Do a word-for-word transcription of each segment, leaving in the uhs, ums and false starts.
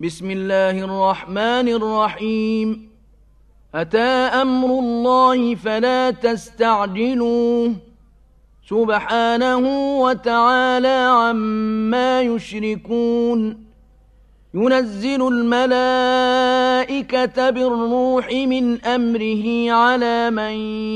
بسم الله الرحمن الرحيم أتى أمر الله فلا تستعجلوه سبحانه وتعالى عما يشركون ينزل الملائكة بالروح من أمره على من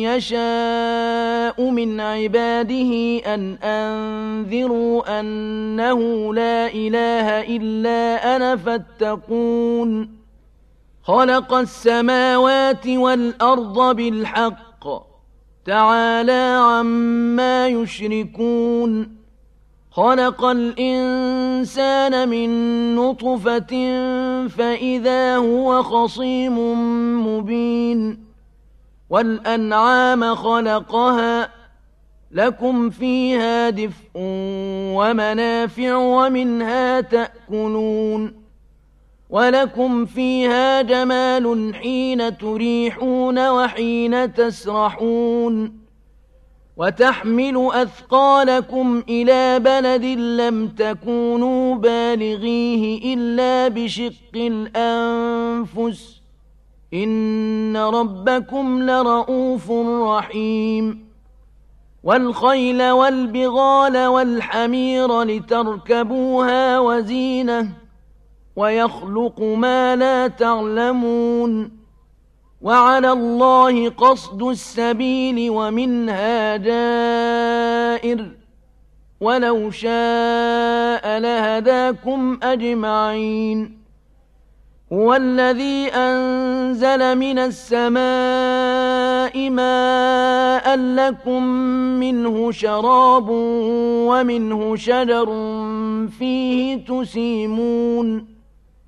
يشاء من عباده أن أنذروا أنه لا إله إلا أنا فاتقون خلق السماوات والأرض بالحق تعالى عما يشركون خلق الإنسان من نطفة فإذا هو خصيم مبين والأنعام خلقها لكم فيها دفء ومنافع ومنها تأكلون ولكم فيها جمال حين تريحون وحين تسرحون وتحمل أثقالكم إلى بلد لم تكونوا بالغيه إلا بشق الأنفس إن ربكم لرؤوف رحيم والخيل والبغال والحمير لتركبوها وزينة ويخلق ما لا تعلمون وعلى الله قصد السبيل ومنها جائر ولو شاء لهداكم أجمعين هو الذي أنزل من السماء ماء لكم منه شراب ومنه شجر فيه تسيمون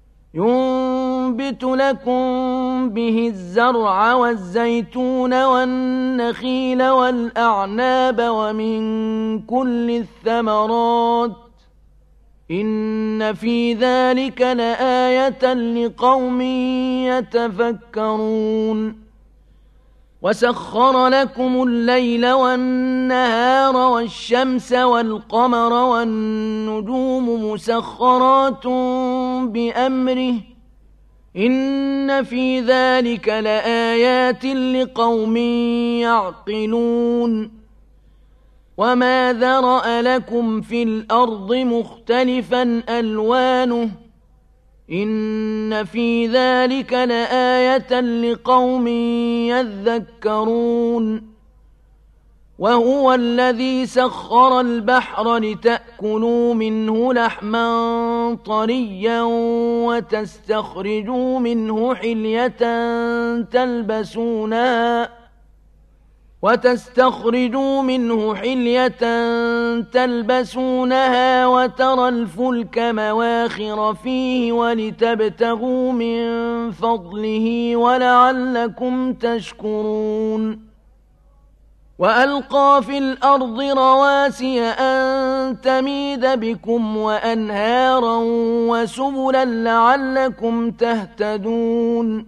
ينبت لكم به الزرع والزيتون والنخيل والأعناب ومن كل الثمرات إن في ذلك لآية لقوم يتفكرون وسخر لكم الليل والنهار والشمس والقمر والنجوم مسخرات بأمره إن في ذلك لآيات لقوم يعقلون وما ذرأ لكم في الأرض مختلفا ألوانه إن في ذلك لآية لقوم يذكرون وهو الذي سخر البحر لتأكلوا منه لحما طريا وتستخرجوا منه حلية تلبسونها وتستخرجوا منه حلية تلبسونها وترى الفلك مواخر فيه ولتبتغوا من فضله ولعلكم تشكرون وألقى في الأرض رواسي أن تميد بكم وأنهارا وسبلا لعلكم تهتدون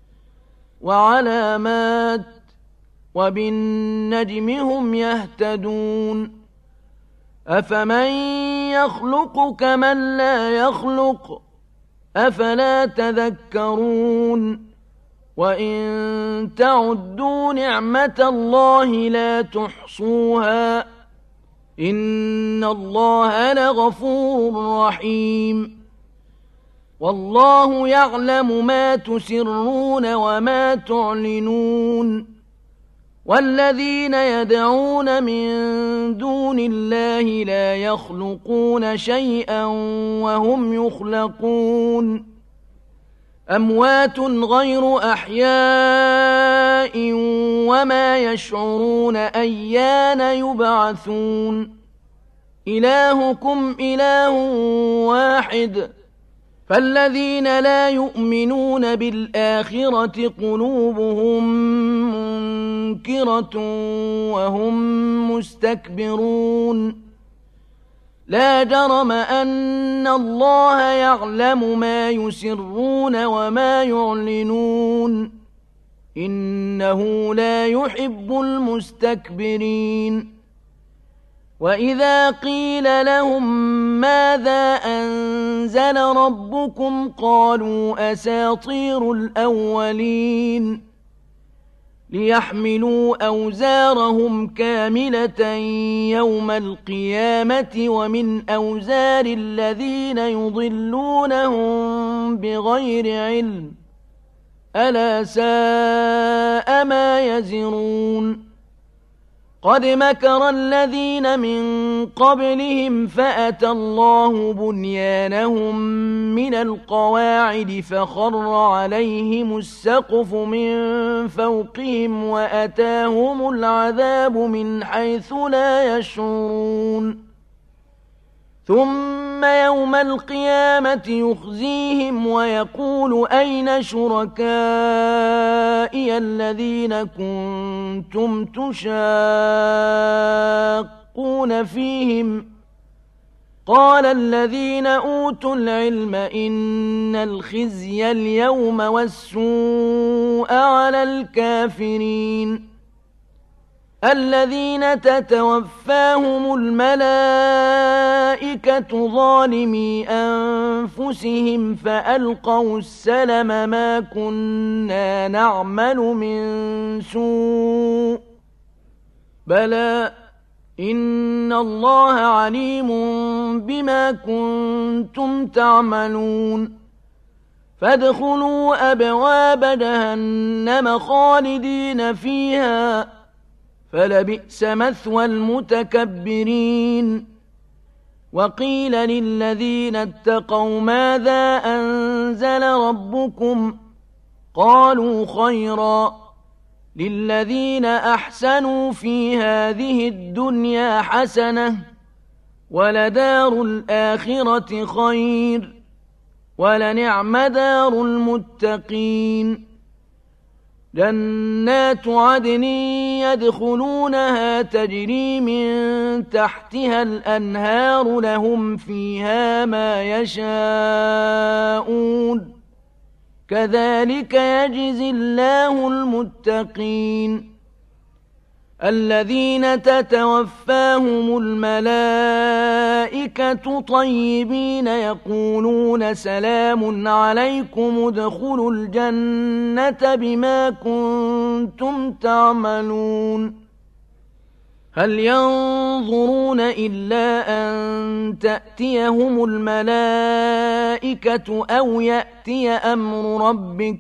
وعلامات وبالنجم هم يهتدون أفمن يخلق كمن لا يخلق أفلا تذكرون وإن تعدوا نعمة الله لا تحصوها إن الله لغفور رحيم والله يعلم ما تسرون وما تعلنون والذين يدعون من دون الله لا يخلقون شيئا وهم يخلقون أموات غير أحياء وما يشعرون أيان يبعثون إلهكم إله واحد فالذين لا يؤمنون بالآخرة قلوبهم منكرة وهم مستكبرون لا جرم أن الله يعلم ما يسرون وما يعلنون إنه لا يحب المستكبرين وإذا قيل لهم ماذا أنزل ربكم قالوا أساطير الأولين ليحملوا أوزارهم كاملة يوم القيامة ومن أوزار الذين يضلونهم بغير علم ألا ساء ما يزرون قد مكر الذين من قبلهم فأتى الله بنيانهم من القواعد فخر عليهم السقف من فوقهم وأتاهم العذاب من حيث لا يشعرون ثم يوم القيامة يخزيهم ويقول أين شركائي الذين كنتم تشاقون فيهم قال الذين أوتوا العلم إن الخزي اليوم والسوء على الكافرين الذين تتوفاهم الملائكة ظالمي أنفسهم فألقوا السلم ما كنا نعمل من سوء بلى إن الله عليم بما كنتم تعملون فادخلوا أبواب جهنم خالدين فيها فلبئس مثوى المتكبرين وقيل للذين اتقوا ماذا أنزل ربكم قالوا خيرا للذين أحسنوا في هذه الدنيا حسنة ولدار الآخرة خير ولنعم دار المتقين جنات عدن يدخلونها تجري من تحتها الأنهار لهم فيها ما يشاءون كذلك يجزي الله المتقين الذين تتوفاهم الملائكة طيبين يقولون سلام عليكم ادخلوا الجنة بما كنتم تعملون هل ينظرون إلا أن تأتيهم الملائكة أو يأتي أمر ربك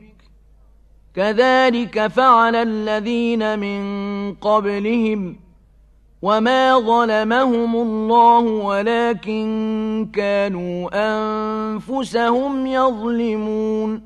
كذلك فعل الذين من قبلهم وما ظلمهم الله ولكن كانوا أنفسهم يظلمون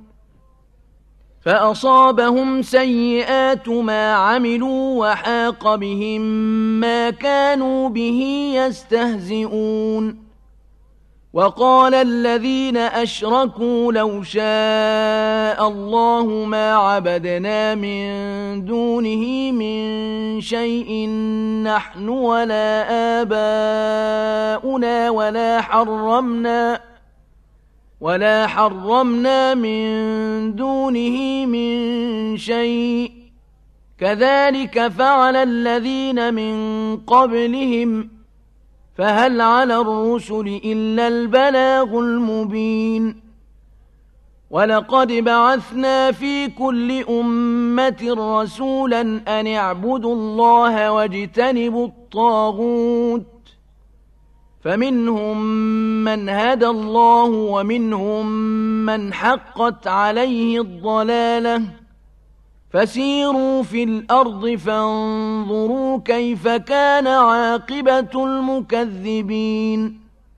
فأصابهم سيئات ما عملوا وحاق بهم ما كانوا به يستهزئون وقال الذين أشركوا لو شاء الله ما عبدنا من دونه من شيء نحن ولا آباؤنا ولا حرمنا ولا حرمنا من دونه من شيء كذلك فعل الذين من قبلهم فهل على الرسل إلا البلاغ المبين ولقد بعثنا في كل أمة رسولا أن اعبدوا الله واجتنبوا الطاغوت فمنهم من هدى الله ومنهم من حقت عليه الضلالة فسيروا في الأرض فانظروا كيف كان عاقبة المكذبين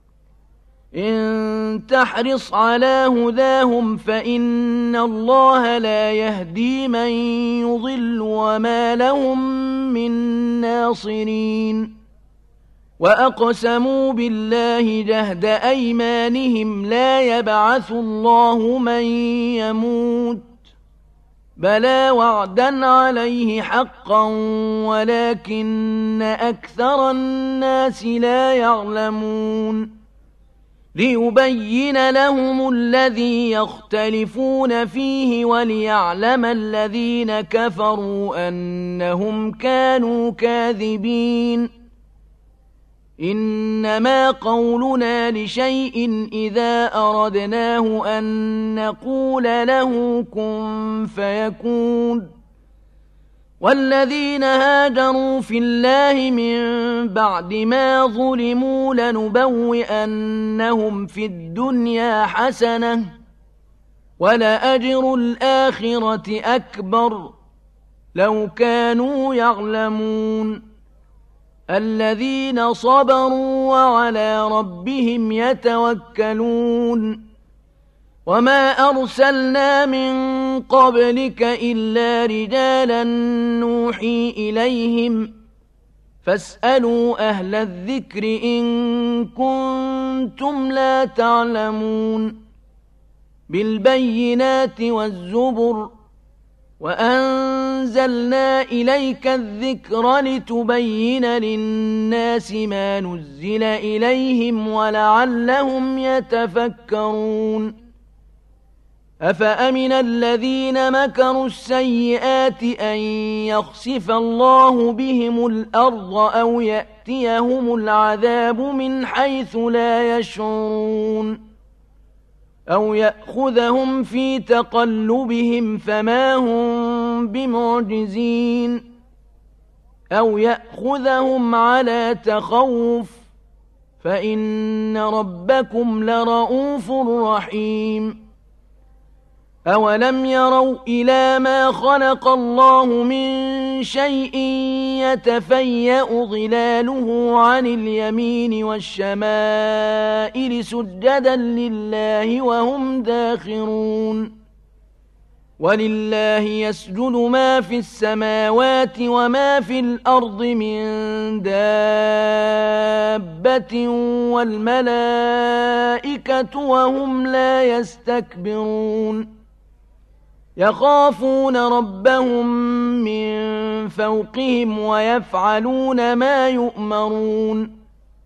إن تحرص على هداهم فإن الله لا يهدي من يضل وما لهم من ناصرين وأقسموا بالله جهد أيمانهم لا يبعث الله من يموت بلى وعدا عليه حقا ولكن أكثر الناس لا يعلمون ليبين لهم الذي يختلفون فيه وليعلم الذين كفروا أنهم كانوا كاذبين إنما قولنا لشيء إذا أردناه أن نقول له كن فيكون. والذين هاجروا في الله من بعد ما ظلموا لنبوئنهم في الدنيا حسنة ولأجر الآخرة أكبر لو كانوا يعلمون. الذين صبروا وعلى ربهم يتوكلون. وما أرسلنا من قبلك إلا رجالا نوحي إليهم فاسألوا أهل الذكر إن كنتم لا تعلمون. بالبينات والزبر وأنزلنا إليك الذكر لتبين للناس ما نزل إليهم ولعلهم يتفكرون. أفأمن الذين مكروا السيئات أن يخسف الله بهم الأرض أو يأتيهم العذاب من حيث لا يشعرون أو يأخذهم في تقلبهم فما هم بمعجزين أو يأخذهم على تخوف فإن ربكم لرؤوف رحيم. أولم يروا إلى ما خلق الله من شيء يتفيأ ظلاله عن اليمين والشمائل سجدا لله وهم داخرون. ولله يسجد ما في السماوات وما في الأرض من دابة والملائكة وهم لا يستكبرون. يخافون ربهم من فوقهم ويفعلون ما يؤمرون.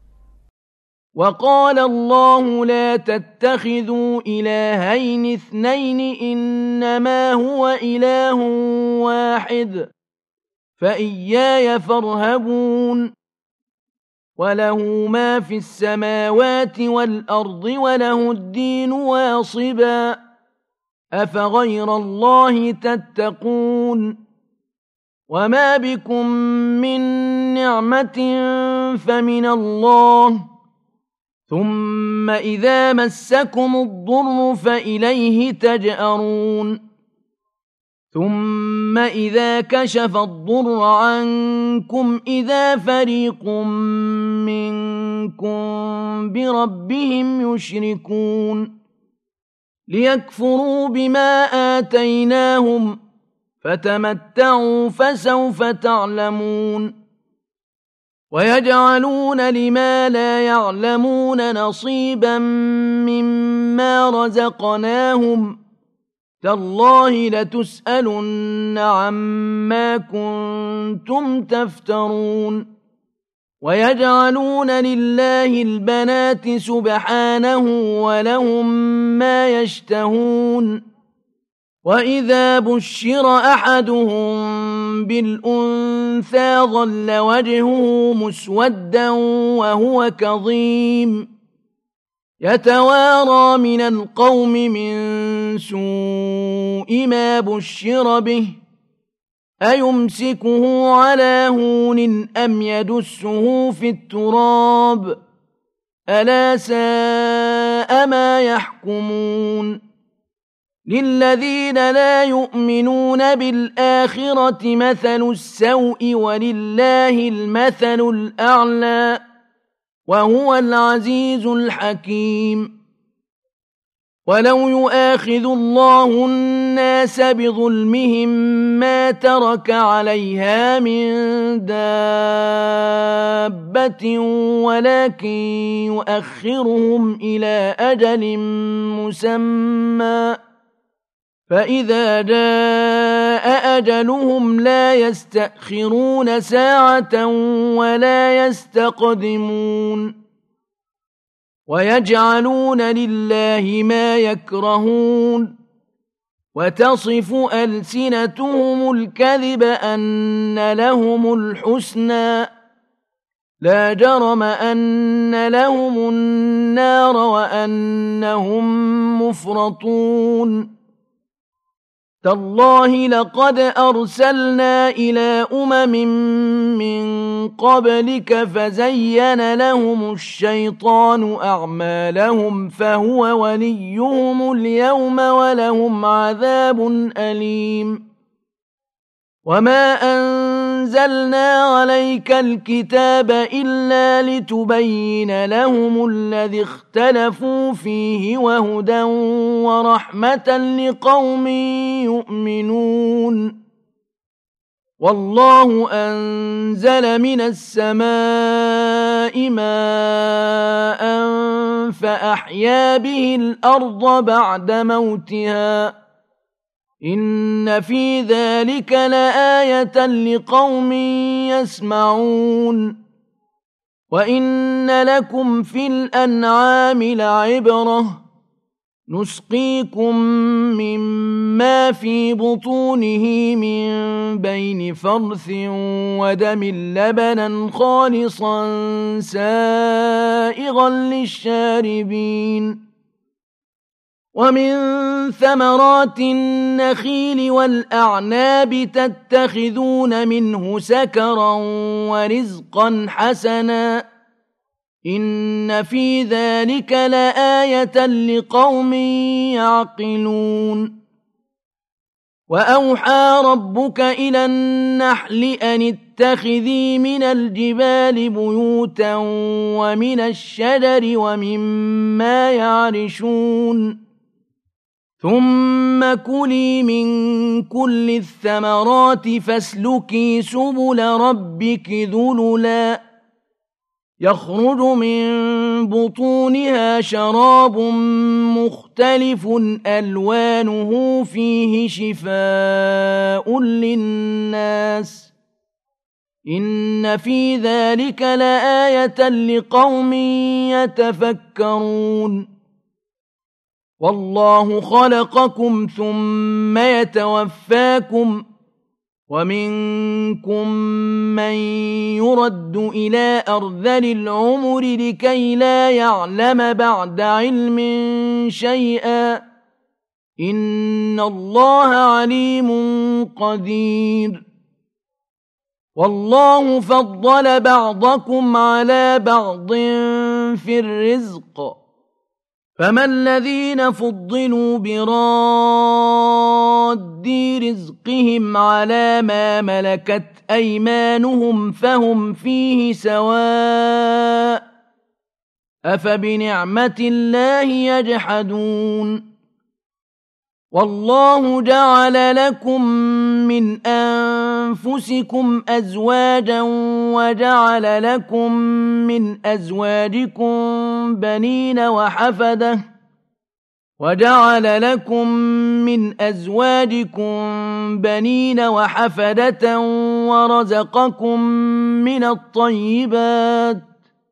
وقال الله لا تتخذوا إلهين اثنين إنما هو إله واحد فإياي فارهبون. وله ما في السماوات والأرض وله الدين واصبا أفغير الله تتقون. وما بكم من نعمة فمن الله ثم إذا مسكم الضر فإليه تجأرون. ثم إذا كشف الضر عنكم إذا فريق منكم بربهم يشركون. ليكفروا بما آتيناهم فتمتعوا فسوف تعلمون. ويجعلون لما لا يعلمون نصيبا مما رزقناهم تالله لتسألن عما كنتم تفترون. ويجعلون لله البنات سبحانه ولهم ما يشتهون. وإذا بشر أحدهم بالأنثى ظل وجهه مسودا وهو كظيم يتوارى من القوم من سوء ما بشر به أيمسكه على هون أم يدسه في التراب ألا ساء ما يحكمون. للذين لا يؤمنون بالآخرة مثل السوء ولله المثل الأعلى وهو العزيز الحكيم. ولو يؤاخذ الله الناس بظلمهم ما ترك عليها من دابة ولكن يؤخرهم إلى أجل مسمى فإذا جاء أجلهم لا يستأخرون ساعة ولا يستقدمون. ويجعلون لله ما يكرهون وتصف ألسنتهم الكذب أن لهم الحسنى لا جرم أن لهم النار وأنهم مفرطون تالله لقد أرسلنا إلى أمم من قبلك فزين لهم الشيطان أعمالهم فهو وليهم اليوم ولهم عذاب أليم وما أنزلنا عليك الكتاب إلا لتبين لهم الذي اختلفوا فيه وهدى ورحمة لقوم يؤمنون والله أنزل من السماء ماء فأحيا به الأرض بعد موتها إن في ذلك لآية لقوم يسمعون وإن لكم في الأنعام لعبرة نسقيكم مما في بطونه من بين فرث ودم لبنا خالصا سائغا للشاربين ومن ثمرات النخيل والأعناب تتخذون منه سكرا ورزقا حسنا إن في ذلك لآية لقوم يعقلون وأوحى ربك إلى النحل أن اتخذي من الجبال بيوتا ومن الشجر ومما يعرشون ثم كلي من كل الثمرات فاسلكي سبل ربك ذللا يخرج من بطونها شراب مختلف ألوانه فيه شفاء للناس إن في ذلك لآية لقوم يتفكرون والله خلقكم ثم يتوفاكم ومنكم من يرد إلى أرذل العمر لكي لا يعلم بعد علم شيئا إن الله عليم قدير والله فضل بعضكم على بعض في الرزق فما الذين فضلوا براد رزقهم على ما ملكت أيمانهم فهم فيه سواء أفبنعمة الله يجحدون والله جعل لكم من أنفسكم أزواجا وجعل لكم من أزواجكم بنين وحفدة وجعل لكم من أزواجكم بنين وحفدة ورزقكم من الطيبات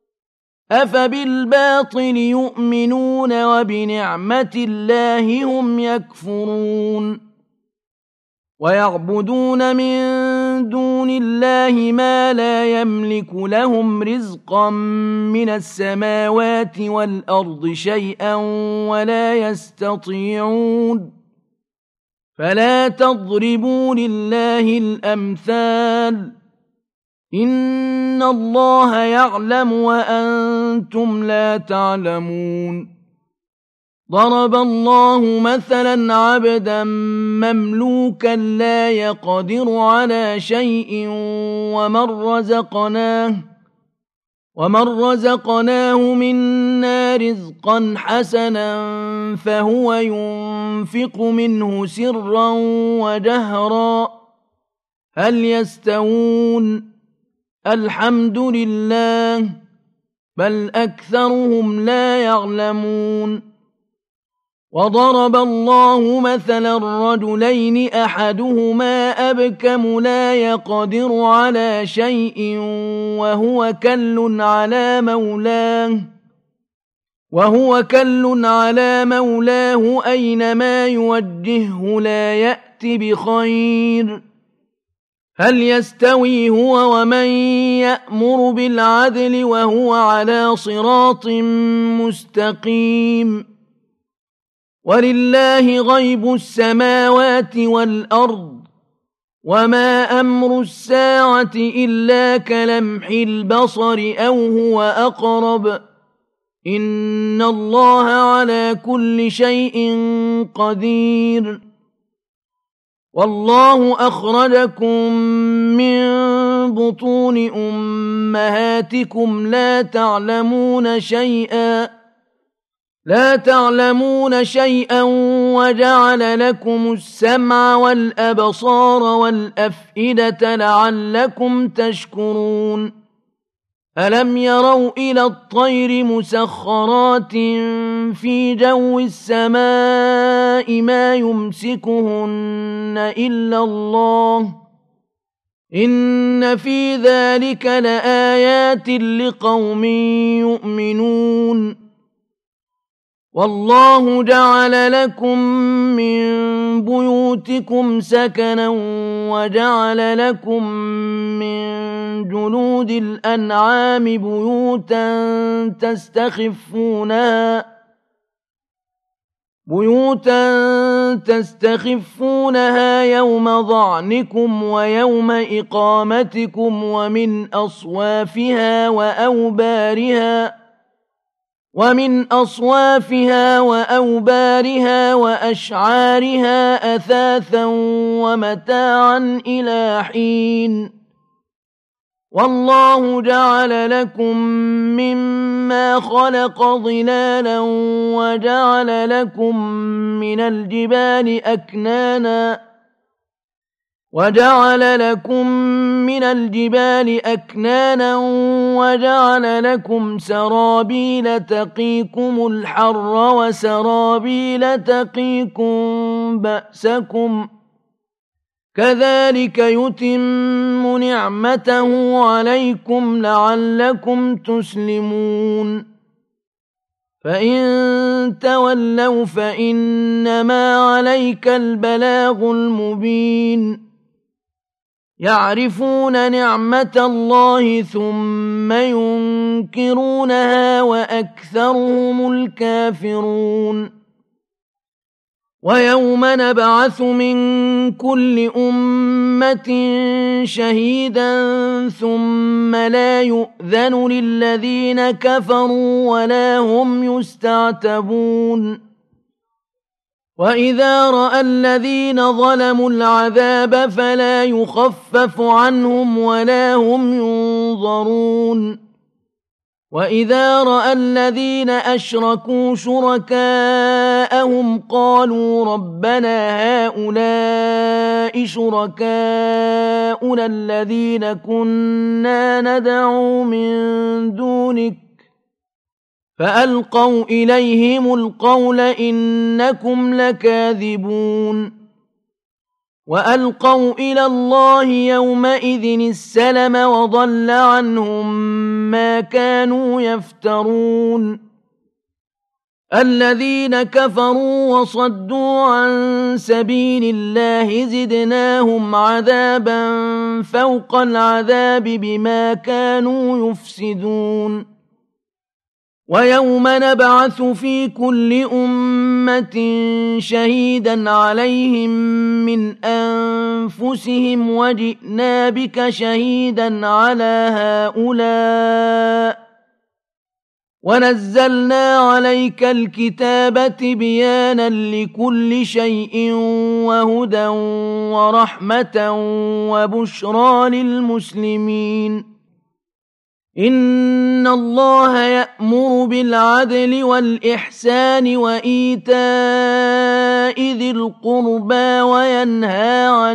أفبالباطل يؤمنون وبنعمة الله هم يكفرون ويعبدون من دون الله ما لا يملك لهم رزقا من السماوات والأرض شيئا ولا يستطيعون فلا تضربوا لله الأمثال إن الله يعلم وأنتم لا تعلمون ضرب الله مثلا عبدا مملوكا لا يقدر على شيء ومن رزقناه ومن رزقناه منا رزقا حسنا فهو ينفق منه سرا وجهرا هل يستوون الحمد لله بل أكثرهم لا يعلمون وضرب الله مثلا رجلين أحدهما أبكم لا يقدر على شيء وهو كل على مولاه وهو كل على مولاه أينما يوجهه لا يأت بخير هل يستوي هو ومن يأمر بالعدل وهو على صراط مستقيم ولله غيب السماوات والأرض وما أمر الساعة إلا كلمح البصر أو هو أقرب إن الله على كل شيء قدير والله أخرجكم من بطون أمهاتكم لا تعلمون شيئا لا تعلمون شيئا وجعل لكم السمع والأبصار والأفئدة لعلكم تشكرون ألم يروا إلى الطير مسخرات في جو السماء ما يمسكهن إلا الله إن في ذلك لآيات لقوم يؤمنون والله جعل لكم من بيوتكم سكنا وجعل لكم من جلود الأنعام بيوتا تستخفونها بيوتا تستخفونها يوم ظعنكم ويوم إقامتكم ومن أصوافها وأوبارها ومن أصوافها وأوبارها وأشعارها أثاثا ومتاعا إلى حين والله جعل لكم مما خلق ظلالا وجعل لكم من الجبال أكنانا وجعل لكم من الجبال أكنانا وجعل لكم سرابيل تقيكم الحر وسرابيل تقيكم بأسكم كذلك يتم نعمته عليكم لعلكم تسلمون فإن تولوا فإنما عليك البلاغ المبين يعرفون نعمة الله ثم ينكرونها وأكثرهم الكافرون ويوم نبعث من كل أمة شهيدا ثم لا يؤذن للذين كفروا ولا هم يستعتبون وإذا رأى الذين ظلموا العذاب فلا يخفف عنهم ولا هم ينظرون وإذا رأى الذين أشركوا شركاءهم قالوا ربنا هؤلاء شركاؤنا الذين كنا ندعو من دونك فألقوا إليهم القول إنكم لكاذبون وألقوا إلى الله يومئذ السلم وضل عنهم ما كانوا يفترون الذين كفروا وصدوا عن سبيل الله زدناهم عذابا فوق العذاب بما كانوا يفسدون ويوم نبعث في كل أمة شهيدا عليهم من أنفسهم وجئنا بك شهيدا على هؤلاء ونزلنا عليك الكتاب تبيانا لكل شيء وهدى ورحمة وبشرى للمسلمين إن الله يأمر بالعدل والإحسان وإيتاء ذي القربى وينهى عن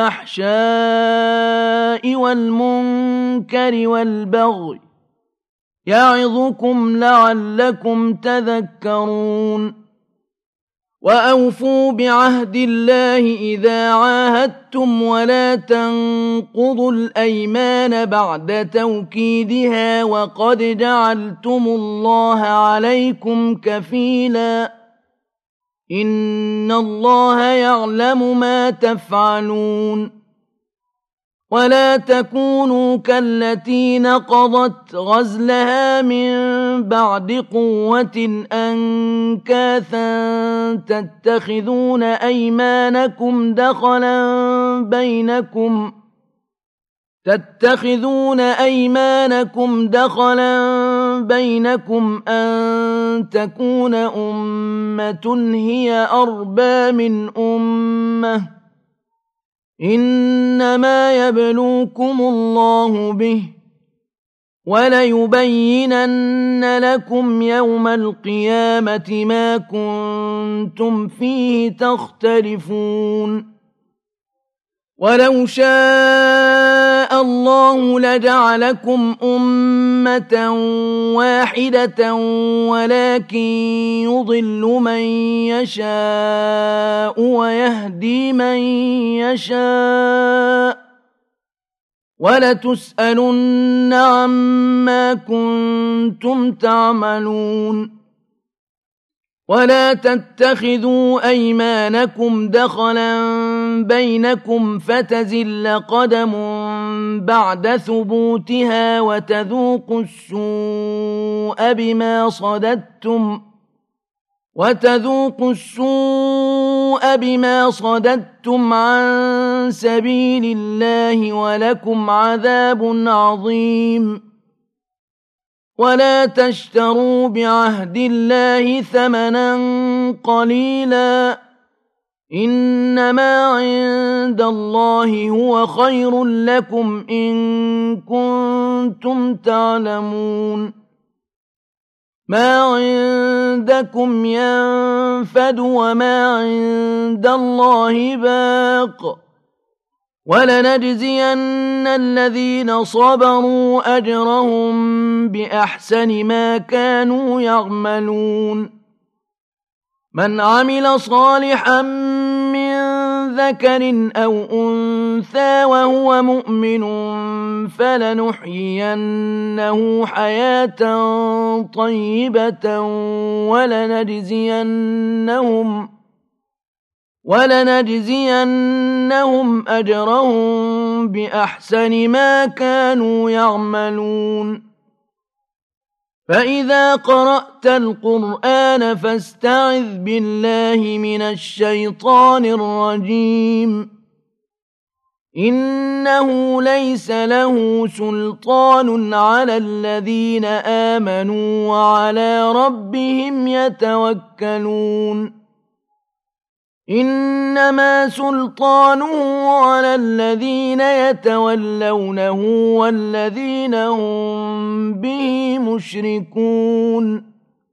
الفحشاء والمنكر والبغي يعظكم لعلكم تذكرون وأوفوا بعهد الله إذا عاهدتم ولا تنقضوا الأيمان بعد توكيدها وقد جعلتم الله عليكم كفيلا إن الله يعلم ما تفعلون ولا تكونوا كالتي نقضت غزلها من بعد قوة أنكاثا تتخذون أيمانكم دخلا بينكم تتخذون أيمانكم دخلا بينكم أن تكون أمة هي أربى من أمة إنما يبلوكم الله به وليبينن لكم يوم القيامة ما كنتم فيه تختلفون ولو شاء الله لجعلكم أمة واحدة ولكن يضل من يشاء ويهدي من يشاء ولتسألن عما كنتم تعملون ولا تتخذوا أيمانكم دخلا بينكم فتزل قدم بعد ثبوتها وتذوقوا السوء بما صددتم وتذوقوا السوء بما صددتم عن سبيل الله ولكم عذاب عظيم ولا تشتروا بعهد الله ثمنا قليلا إنما عند الله هو خير لكم إن كنتم تعلمون ما عندكم ينفد وما عند الله باق ولنجزين الذين صبروا أجرهم بأحسن ما كانوا يعملون من عمل صالحا من ذكر أو أنثى وهو مؤمن فلنحيينه حياة طيبة ولنجزينهم ولنجزينهم أجرهم بأحسن ما كانوا يعملون فإذا قرأت القرآن فاستعذ بالله من الشيطان الرجيم إنه ليس له سلطان على الذين آمنوا وعلى ربهم يتوكلون إنما سلطانه على الذين يتولونه والذين هم به مشركون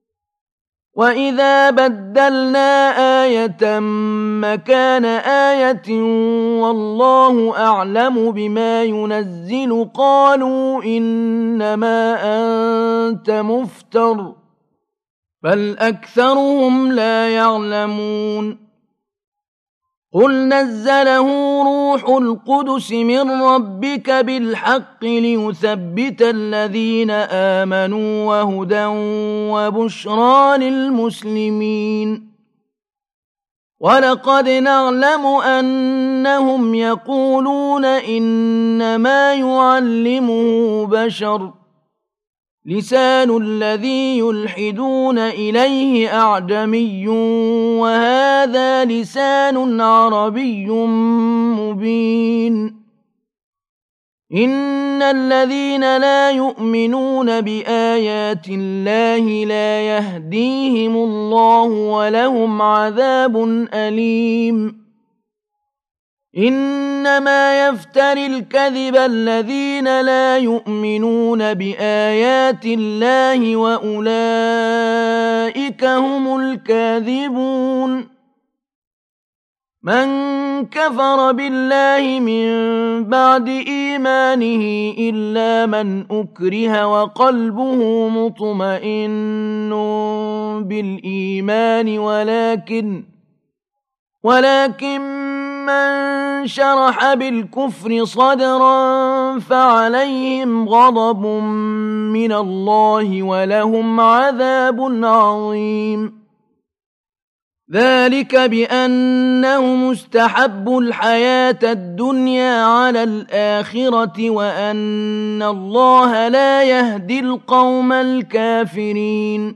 وإذا بدلنا آية مكان آية والله أعلم بما ينزل قالوا إنما أنت مفتر بل أكثرهم لا يعلمون قل نزله روح القدس من ربك بالحق ليثبت الذين آمنوا وهدى وبشرى للمسلمين ولقد نعلم أنهم يقولون إنما يعلمه بشر لسان الذي يلحدون إليه أعجمي وهذا لسان عربي مبين إن الذين لا يؤمنون بآيات الله لا يهديهم الله ولهم عذاب أليم إنما يفتري الكذب الذين لا يؤمنون بآيات الله وأولئك هم الكاذبون من كفر بالله من بعد إيمانه إلا من أكره وقلبه مطمئن بالإيمان ولكن ولكن من شرح بالكفر صدرا فعليهم غضب من الله ولهم عذاب عظيم ذلك بأنهم استحبوا الحياة الدنيا على الآخرة وأن الله لا يهدي القوم الكافرين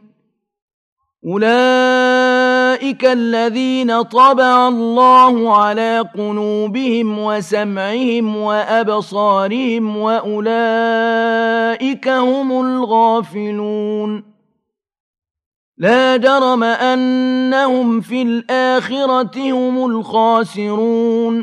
أولئك الذين طبع الله على قلوبهم وسمعهم وأبصارهم وأولئك هم الغافلون لا جرم أنهم في الآخرة هم الخاسرون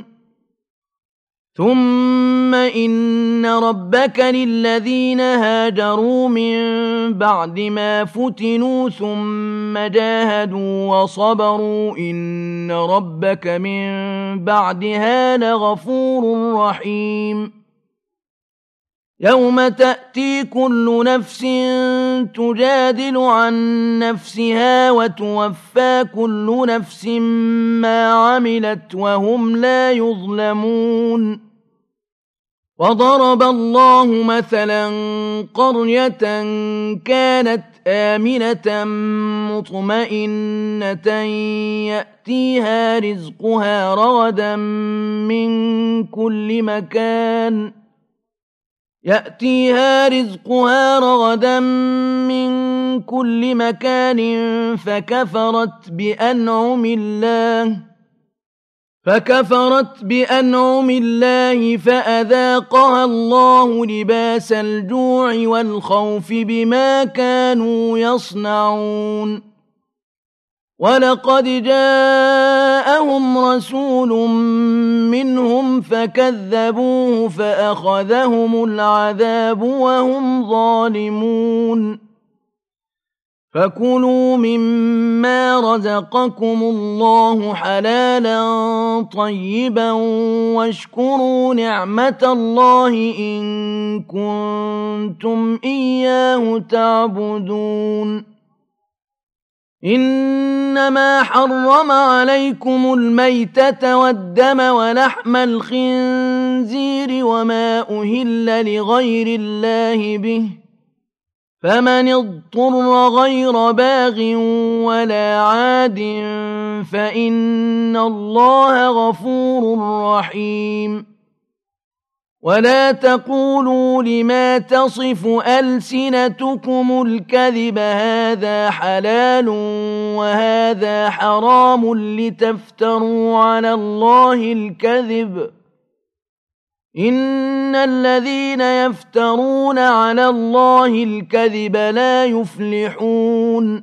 ثم إن ربك للذين هاجروا من بعد ما فتنوا ثم جاهدوا وصبروا إن ربك من بعدها لغفور رحيم يوم تأتي كل نفس تجادل عن نفسها وتوفى كل نفس ما عملت وهم لا يظلمون وضرب الله مثلا قرية كانت آمنة مطمئنة يأتيها رزقها رغدا من كل مكان يأتيها رزقها رغدا من كل مكان فكفرت بأنعم الله فكفرت بأنعم الله فأذاقها الله لباس الجوع والخوف بما كانوا يصنعون ولقد جاءهم رسول منهم فكذبوه فأخذهم العذاب وهم ظالمون فكلوا مما رزقكم الله حلالا طيبا واشكروا نعمة الله إن كنتم إياه تعبدون إنما حرم عليكم الميتة والدم ولحم الخنزير وما أهل لغير الله به فمن اضطر غير باغ ولا عاد فإن الله غفور رحيم ولا تقولوا لما تصف ألسنتكم الكذب هذا حلال وهذا حرام لتفتروا على الله الكذب إن الذين يفترون على الله الكذب لا يفلحون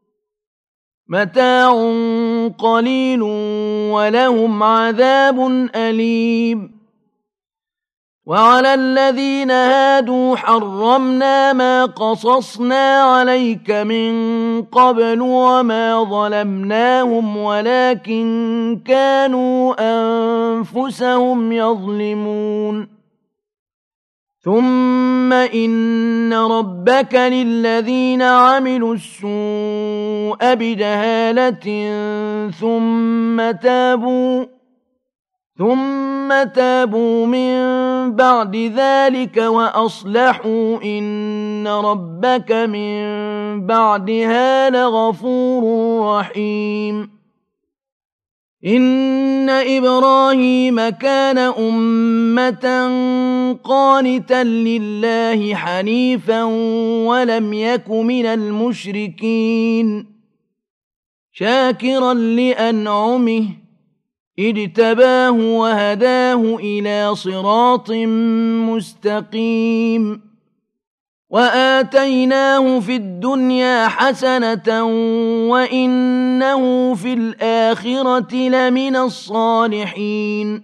متاع قليل ولهم عذاب أليم وعلى الذين هادوا حرمنا ما قصصنا عليك من قبل وما ظلمناهم ولكن كانوا أنفسهم يظلمون ثم إن ربك للذين عملوا السوء بجهالة ثم تابوا ثم تابوا من بعد ذلك وأصلحوا إن ربك من بعدها لغفور رحيم إن إبراهيم كان أمة قانتا لله حنيفا ولم يك من المشركين شاكرا لأنعمه اجتباه وهداه إلى صراط مستقيم وآتيناه في الدنيا حسنة وإنه في الآخرة لمن الصالحين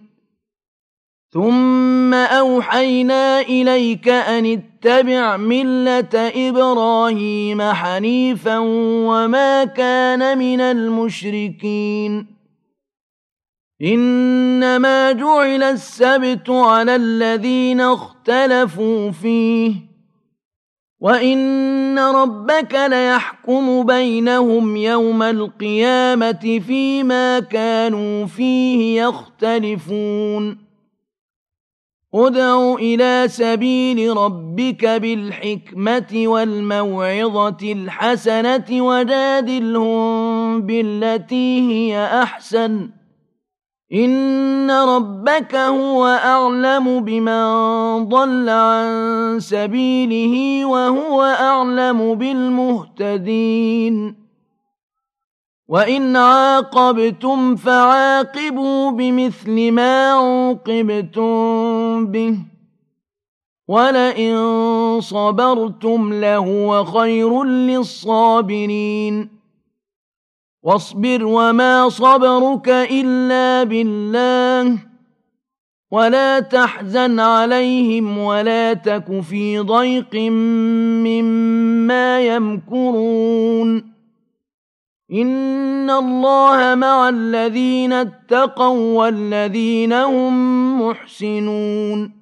ثم أوحينا إليك أن اتبع ملة إبراهيم حنيفا وما كان من المشركين إنما جعل السبت على الذين اختلفوا فيه وإن ربك ليحكم بينهم يوم القيامة فيما كانوا فيه يختلفون ادْعُ إِلَىٰ سَبِيلِ رَبِّكَ بِالْحِكْمَةِ وَالْمَوْعِظَةِ الْحَسَنَةِ وَجَادِلْهُم بِالَّتِي هِيَ أَحْسَنُ ۚ إِنَّ رَبَّكَ هُوَ أَعْلَمُ بِمَن ضَلَّ عَن سَبِيلِهِ وَهُوَ أَعْلَمُ بِالْمُهْتَدِينَ وَإِنْ عَاقَبْتُمْ فَعَاقِبُوا بِمِثْلِ مَا عُوقِبْتُم بِهِ ۖ وَلَئِن صَبَرْتُمْ لَهُوَ خَيْرٌ لِّلصَّابِرِينَ وَاصْبِرْ وَمَا صَبْرُكَ إِلَّا بِاللَّهِ ۚ وَلَا تَحْزَنْ عَلَيْهِمْ وَلَا تَكُ فِي ضَيْقٍ مِّمَّا يَمْكُرُونَ إِنَّ اللَّهَ مَعَ الَّذِينَ اتَّقَوا وَّالَّذِينَ هُم مُّحْسِنُونَ